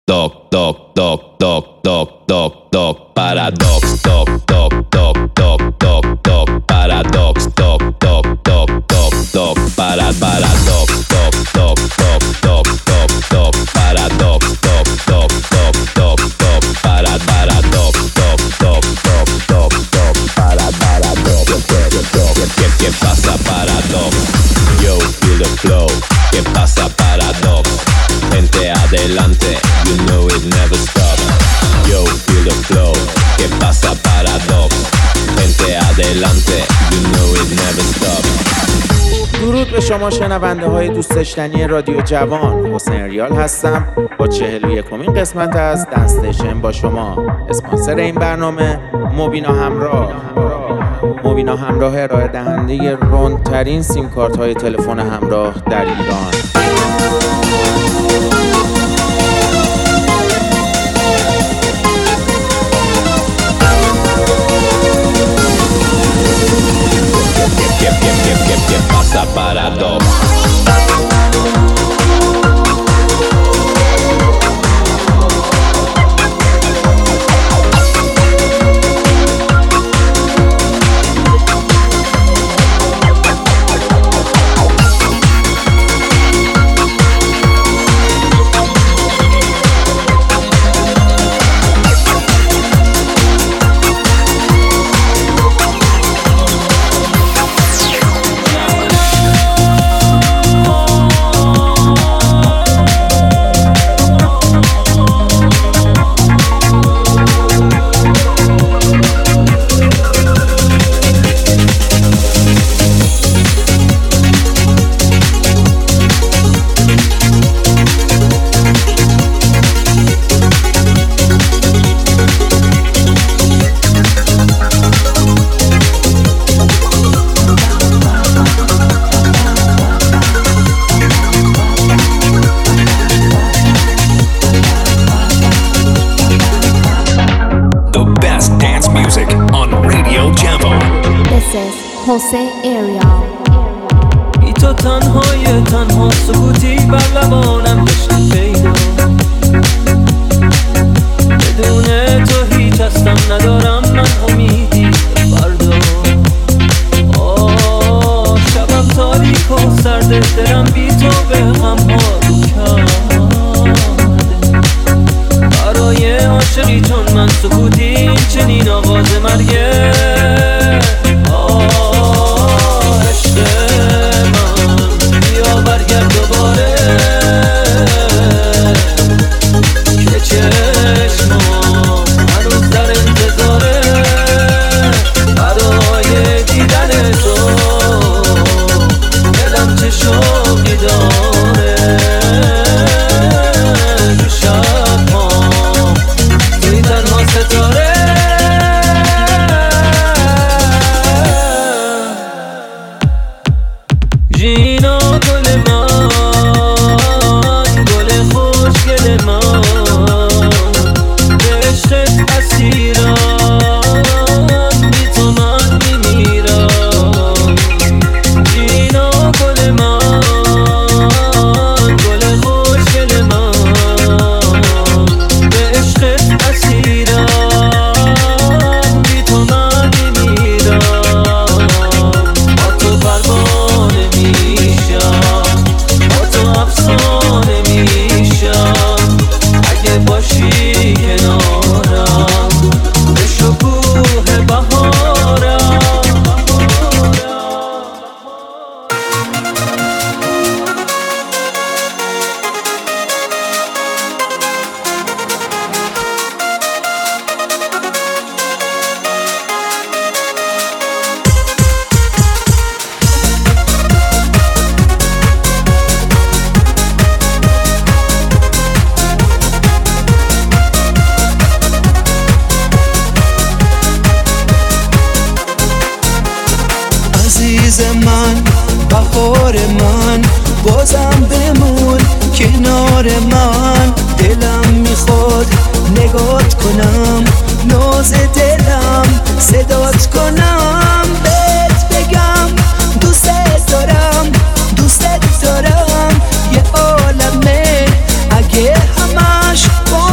toc, toc, toc, toc, toc, toc, toc, paradox, toc, toc, toc, toc, toc, toc, paradox, toc, toc, toc, toc, toc, paradox, toc, toc, toc, toc, toc, toc, paradox, toc, toc, toc, toc, toc, paradox, toc, toc, toc, toc, toc, paradox. ¿Qué pasa, paradox? Yo, feel the flow. ¿Qué pasa, paradox? Gente adelante, you know it never stops. Yo, feel the flow. ¿Qué pasa, paradox? Gente adelante, you know it never stops. درود به شما شنونده های دوست داشتنی رادیو جوان. حسین ریال هستم با 41مین قسمت از دنستیشن با شما. اسپانسر این برنامه موبینا همراه. موبینا همراه ارائه دهنده رندترین سیم کارت های تلفن همراه در ایران. ¿Qué pasa, paradox? حسین ایریال. بی تو تنهای تنها سکوتی بر لبانم داشتی پیدا، بدون تو هیچ هستم ندارم من امیدی فردا. شبم تاریک و سرده دلم بی تو به هم حال کرده. برای عاشقی چون من سکوتی چنین آغاز مرگه. برگرد دوباره که چشمام هنوز در انتظاره برای دیدن تو. دلم چه شوقی داره تو شب‌هام توی تنها ستاره. جینا گل من، گل خوشگل من، به عشقت اسیرم، بی تو من میمیرم. جینا گل من، گل خوشگل من، به عشقت اسیرم، بی تو من میمیرم. با تو پروانه میشم، با تو افسانه میشم، اگه باشی کنارم به شکوه بهارم. عزیز من، بهار من، بازم بمون کنار من. دلم میخواد نگات کنم، ناز دلم صدات کنم، بهت بگم دوست دارم، دوست دارم. یه عالمه اگه همش با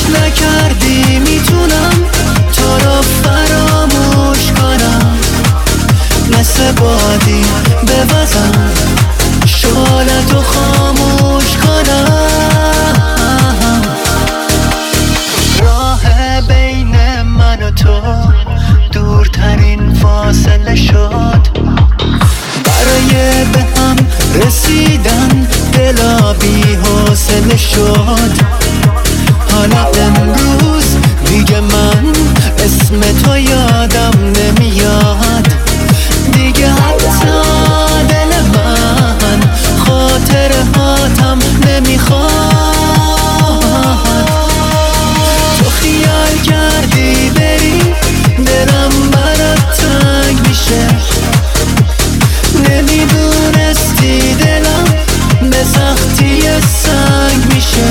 فکر نکردی میتونم تو رو فراموش کنم، مثل بادی بوزم شعلتو خاموش کنم. راه بین من و تو دورترین فاصله شد، برای به هم رسیدن دلا بی حوصله شد. حالا امروز دیگه من اسم تو یادم نمیاد، دیگه حتی دل من خاطره هاتم نمیخواد. تو خیال کردی بری دلم برات تنگ میشه، نمیدونستی دلم به سختی سنگ میشه.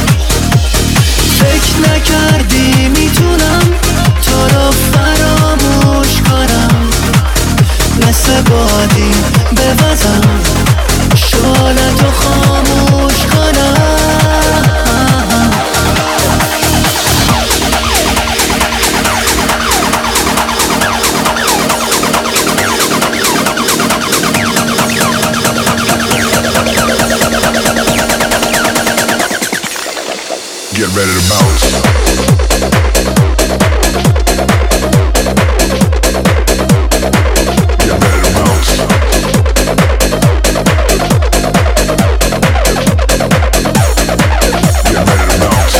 فکر نکردی میتونم تو رو فراموش کنم، مثل بادی بوزم شعلتو خاموش کنم. Get ready to bounce. Get ready to bounce. Get ready to bounce.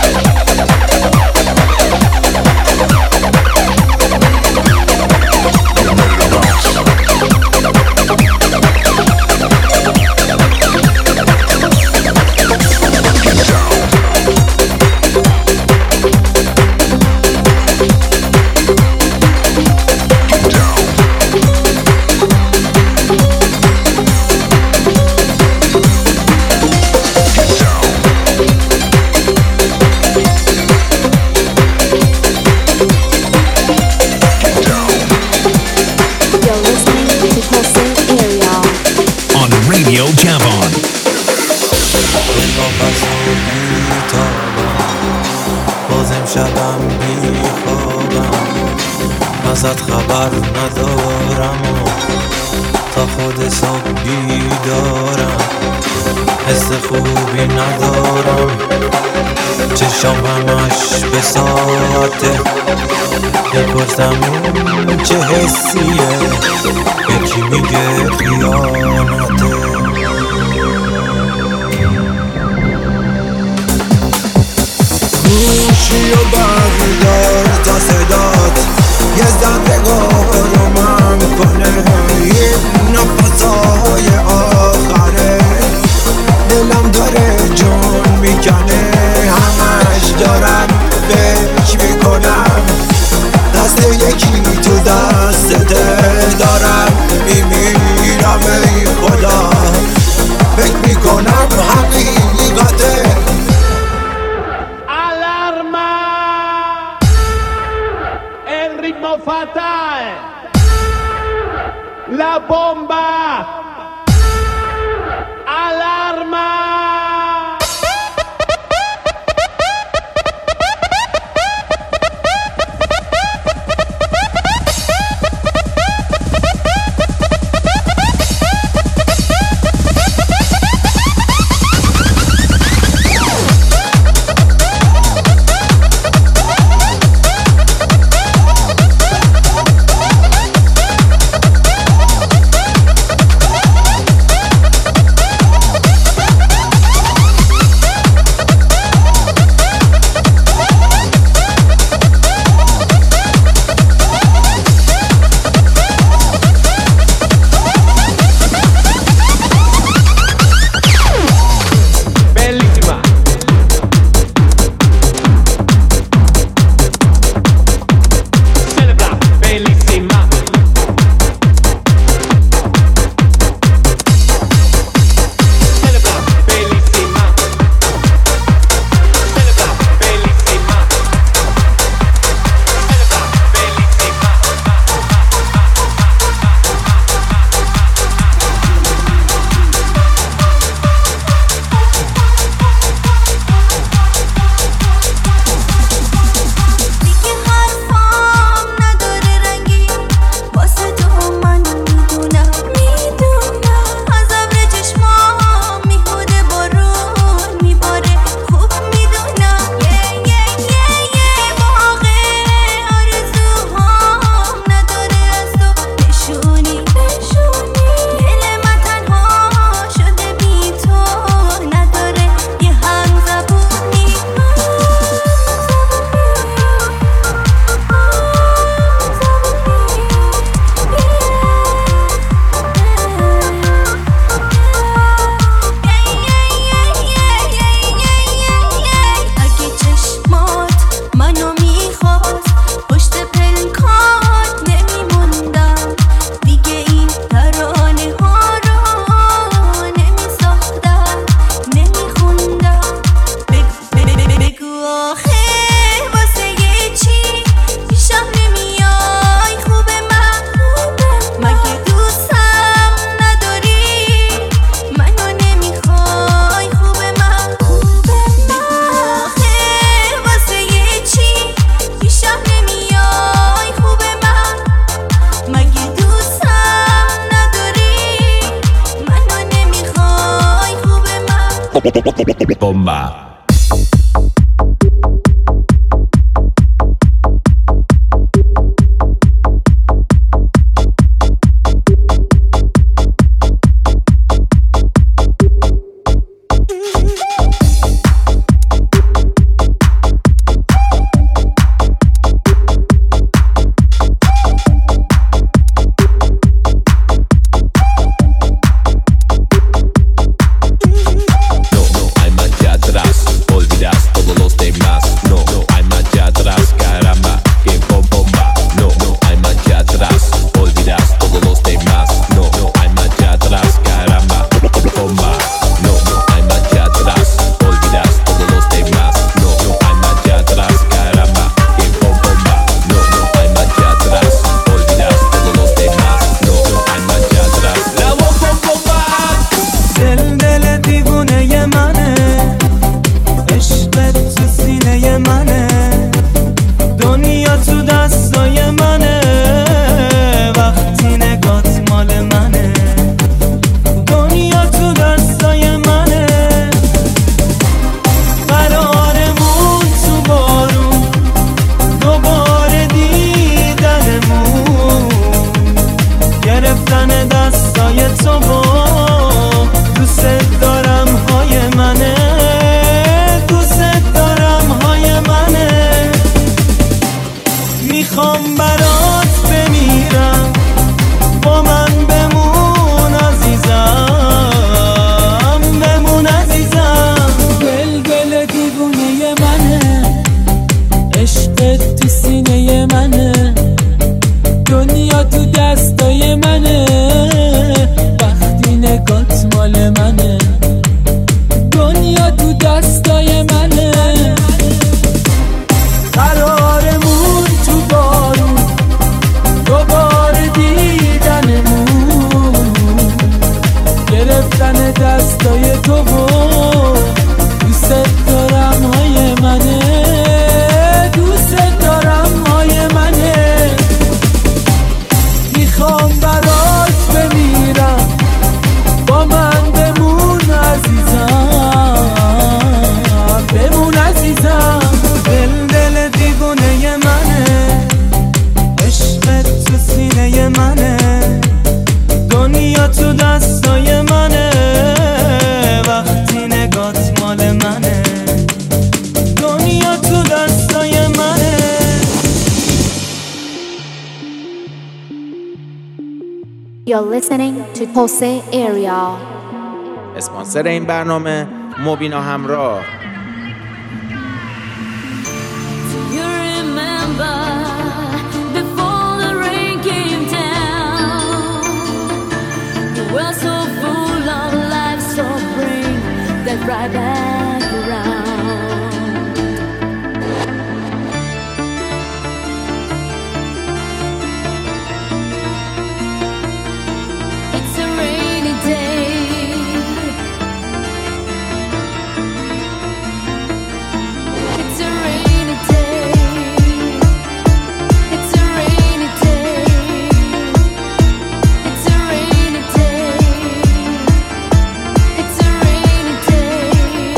ازت خبر ندارم و تا خود صبح بیدارم، حس خوبی ندارم، چشام همش به ساعته، بپرسم این چه حسیه، یکی میگه خیانته. گوشی و بردار تا صدات یه زندگاه رو من کنه، این نفسای آخره دلم داره جون میکنه، همش دارم فکر میکنم دست یکی تو دستته دارم میمیرم ای خدا، فکر میکنم حقیقته. Fatal, la bomba, alarma. bomba. You're listening to Jose Ariel. اسپانسر این برنامه مبینا همراه. You remember before the rain came down, you were so full of life, so bring that right back around. It's a rainy day. It's a rainy day. It's a rainy day. It's a rainy day. It's a rainy day.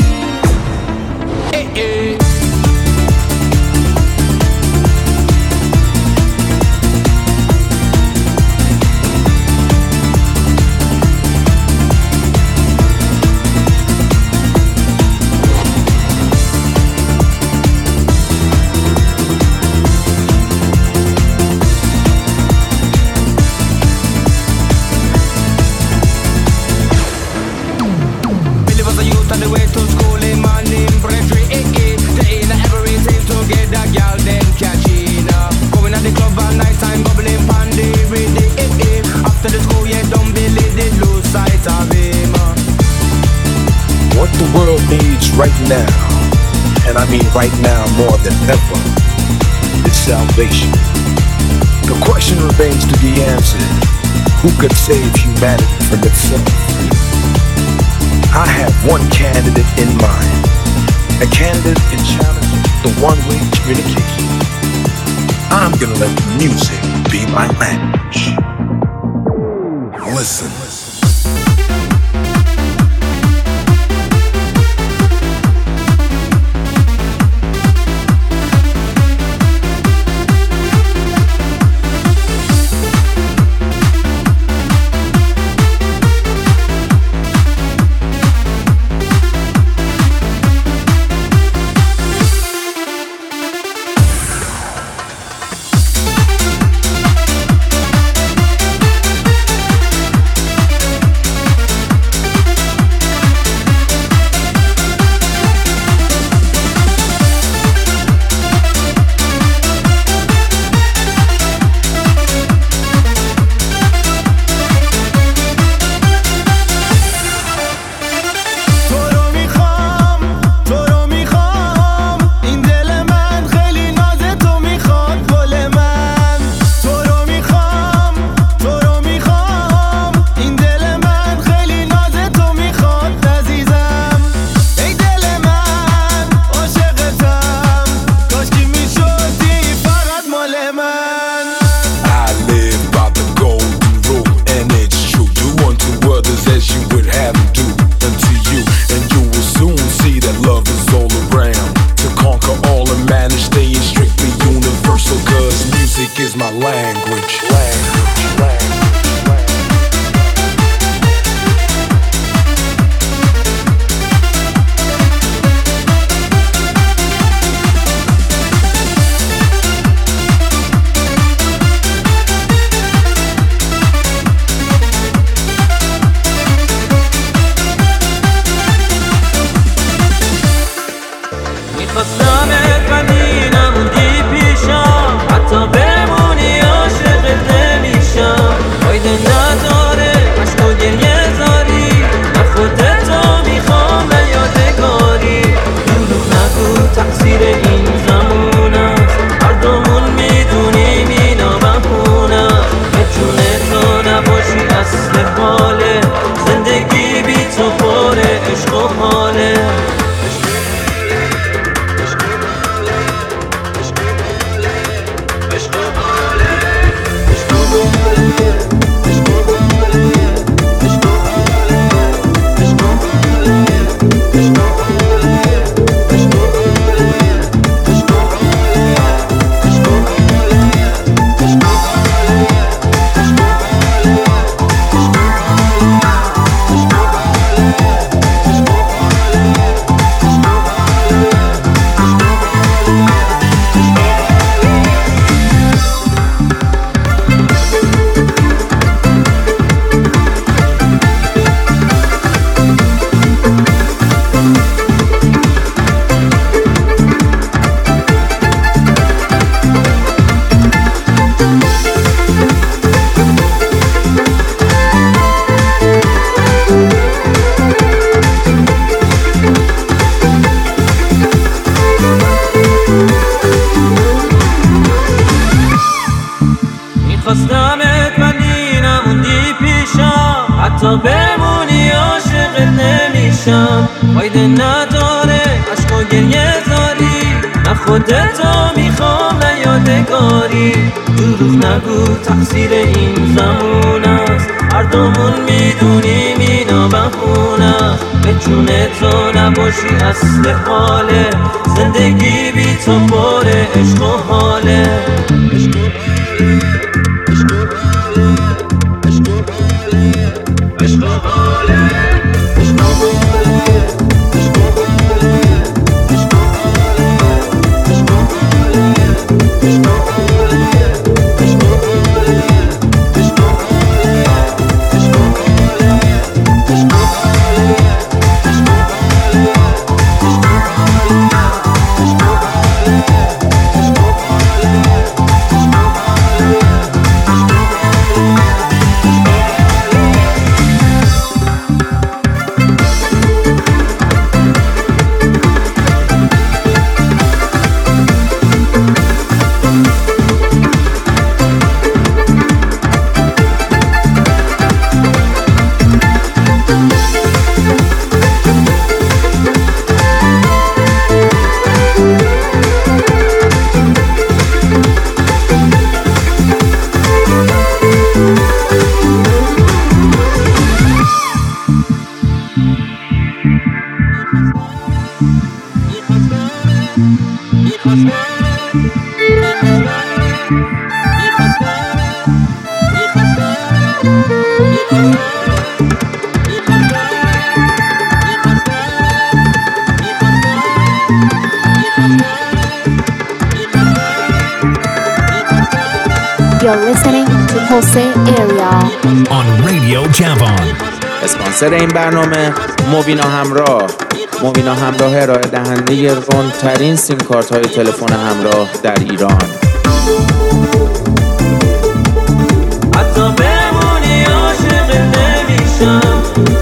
Billy was a youth on the way to school, a man named Bradley, They ain't every team to get that girl, then catching up. Going at the club all night time, bubbling pandy, ready, After the school, yeah, don't believe they lose sight of him. What the world needs right now, and I mean right now more than ever, is salvation. The question remains to be answered: who could save humanity from itself? I have one candidate in mind, a candidate in challenging the one-way communication. I'm gonna let music be my language. Listen. میخواستمت ولی نموندی پیشم، حتی بمونی عاشقت نمیشم. فایده نداره عشق و گریه زاری، نه خودتو میخوام نه یادگاری. دروغ نگو تقصیر این زمان است، هر دومون میدونیم اینا بهونه است. به جون تو نباشی اصل حاله، زندگی بی تو پر عشق و حاله. You're listening to Jose Area on Radio Javon. اسپانسر این برنامه موبینا همراه. موبینا همراه ارائه دهنده رندترین سیم کارت های تلفن همراه در ایران. حتی بمونی عاشق نمیشم،